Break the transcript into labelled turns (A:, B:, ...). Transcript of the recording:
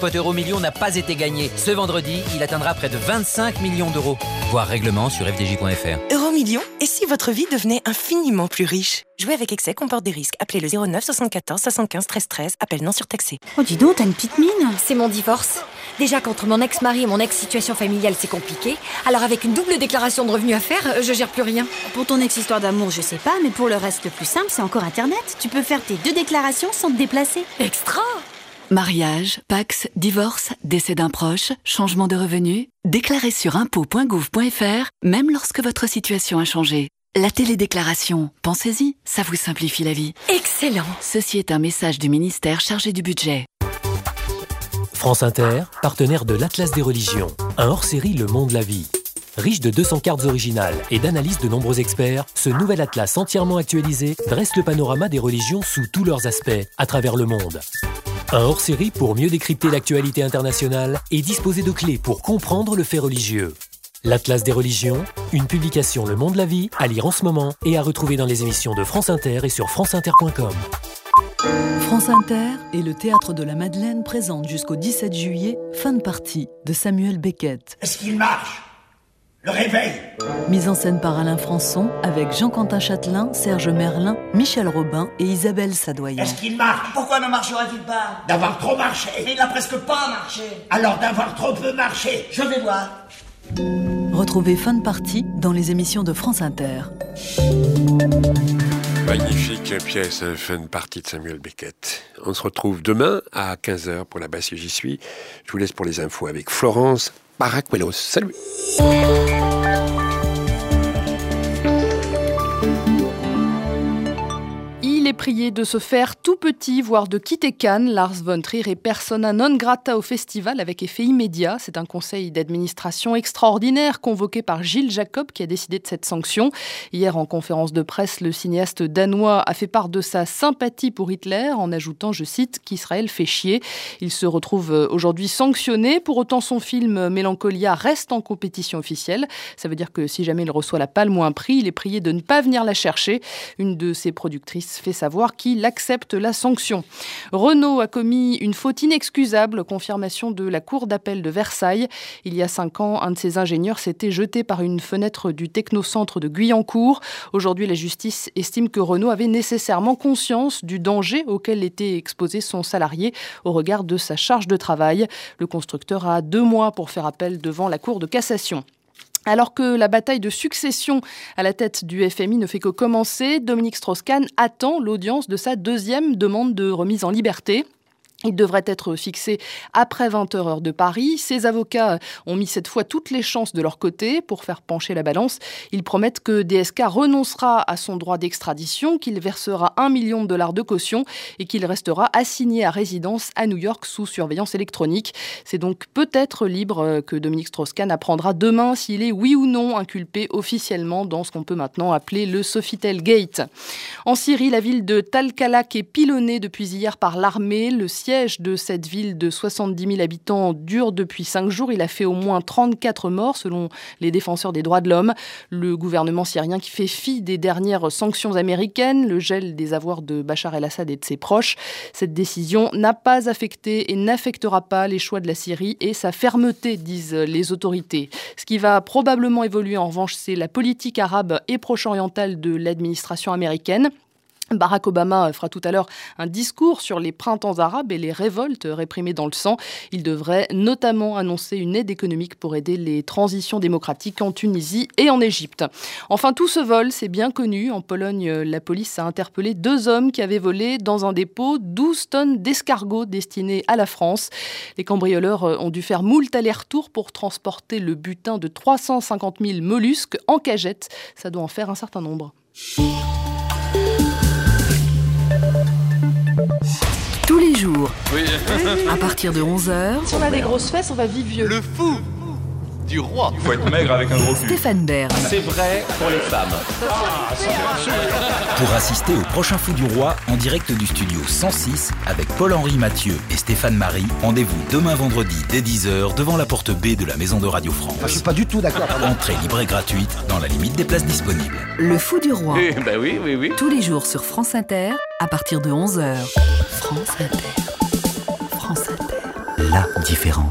A: jackpot Euromillions n'a pas été gagné. Ce vendredi, il atteindra près de 25 millions d'euros. Voir règlement sur fdj.fr.
B: Euromillions ? Et si votre vie devenait infiniment plus riche ? Jouer avec excès comporte des risques. Appelez le 09 74 75 13 13. Appel non surtaxé.
C: Oh dis donc, t'as une petite mine.
D: C'est mon divorce. Déjà qu'entre mon ex-mari et mon ex-situation familiale, c'est compliqué. Alors avec une double déclaration de revenus à faire, je gère plus rien.
C: Pour ton ex-histoire d'amour, je sais pas, mais pour le reste, le plus simple, c'est encore Internet. Tu peux faire tes 2 déclarations sans te déplacer.
D: Extra!
E: Mariage, Pacs, divorce, décès d'un proche, changement de revenus, déclarez sur impôts.gouv.fr, même lorsque votre situation a changé. La télédéclaration, pensez-y, ça vous simplifie la vie.
D: Excellent!
E: Ceci est un message du ministère chargé du budget.
F: France Inter, partenaire de l'Atlas des religions. Un hors-série Le Monde, la vie. Riche de 200 cartes originales et d'analyses de nombreux experts, ce nouvel atlas entièrement actualisé dresse le panorama des religions sous tous leurs aspects, à travers le monde. Un hors-série pour mieux décrypter l'actualité internationale et disposer de clés pour comprendre le fait religieux. L'Atlas des religions, une publication Le Monde, la vie, à lire en ce moment et à retrouver dans les émissions de France Inter et sur franceinter.com.
G: France Inter et le Théâtre de la Madeleine présentent jusqu'au 17 juillet Fin de partie de Samuel Beckett.
H: Est-ce qu'il marche ? Le réveil.
G: Mise en scène par Alain Françon avec Jean-Quentin Châtelain, Serge Merlin, Michel Robin et Isabelle Sadoyan.
H: Est-ce qu'il marche ?
I: Pourquoi ne marcherait-il pas ?
H: D'avoir trop marché.
I: Mais il n'a presque pas marché.
H: Alors d'avoir trop peu marché.
I: Je vais voir.
G: Retrouvez Fin de partie dans les émissions de France Inter.
J: Magnifique pièce, Fin de partie de Samuel Beckett. On se retrouve demain à 15h pour la basse J'y suis. Je vous laisse pour les infos avec Florence Paracuelos. Salut.
K: Il est prié de se faire tout petit, voire de quitter Cannes. Lars von Trier est persona non grata au festival avec effet immédiat. C'est un conseil d'administration extraordinaire convoqué par Gilles Jacob qui a décidé de cette sanction. Hier, en conférence de presse, le cinéaste danois a fait part de sa sympathie pour Hitler en ajoutant, je cite, qu'Israël fait chier. Il se retrouve aujourd'hui sanctionné. Pour autant, son film Mélancolia reste en compétition officielle. Ça veut dire que si jamais il reçoit la palme ou un prix, il est prié de ne pas venir la chercher. Une de ses productrices fait savoir qu'il accepte la sanction. Renault a commis une faute inexcusable, confirmation de la cour d'appel de Versailles. Il y a 5 ans, un de ses ingénieurs s'était jeté par une fenêtre du technocentre de Guyancourt. Aujourd'hui, la justice estime que Renault avait nécessairement conscience du danger auquel était exposé son salarié au regard de sa charge de travail. Le constructeur a 2 mois pour faire appel devant la Cour de cassation. Alors que la bataille de succession à la tête du FMI ne fait que commencer, Dominique Strauss-Kahn attend l'audience de sa 2e demande de remise en liberté. Il devrait être fixé après 20h heure de Paris. Ses avocats ont mis cette fois toutes les chances de leur côté pour faire pencher la balance. Ils promettent que DSK renoncera à son droit d'extradition, qu'il versera $1 million de caution et qu'il restera assigné à résidence à New York sous surveillance électronique. C'est donc peut-être libre que Dominique Strauss-Kahn apprendra demain s'il est oui ou non inculpé officiellement dans ce qu'on peut maintenant appeler le Sofitel Gate. En Syrie, la ville de Talkalak est pilonnée depuis hier par l'armée. Le siège de cette ville de 70 000 habitants dure depuis 5 jours. Il a fait au moins 34 morts selon les défenseurs des droits de l'homme. Le gouvernement syrien qui fait fi des dernières sanctions américaines, le gel des avoirs de Bachar el-Assad et de ses proches. Cette décision n'a pas affecté et n'affectera pas les choix de la Syrie et sa fermeté, disent les autorités. Ce qui va probablement évoluer en revanche, c'est la politique arabe et proche-orientale de l'administration américaine. Barack Obama fera tout à l'heure un discours sur les printemps arabes et les révoltes réprimées dans le sang. Il devrait notamment annoncer une aide économique pour aider les transitions démocratiques en Tunisie et en Égypte. Enfin, tout ce vol, c'est bien connu. En Pologne, la police a interpellé 2 hommes qui avaient volé dans un dépôt 12 tonnes d'escargots destinés à la France. Les cambrioleurs ont dû faire moult allers-retours pour transporter le butin de 350 000 mollusques en cagette. Ça doit en faire un certain nombre.
E: Tous les jours, à partir de 11h.
K: Si on a des grosses fesses, on va vivre vieux.
L: Le fou du roi. Il faut être maigre avec un gros cul.
E: Stéphane Bern.
L: C'est vrai pour les femmes.
M: Pour assister au prochain Fou du Roi, en direct du studio 106, avec Paul-Henri Mathieu et Stéphane Marie, rendez-vous demain vendredi dès 10h devant la porte B de la Maison de Radio France.
N: Je suis pas du tout d'accord.
M: Entrée libre et gratuite, dans la limite des places disponibles.
E: Le Fou du Roi.
L: Ben oui.
E: Tous les jours sur France Inter, à partir de 11h. France Inter. France Inter.
M: la différence.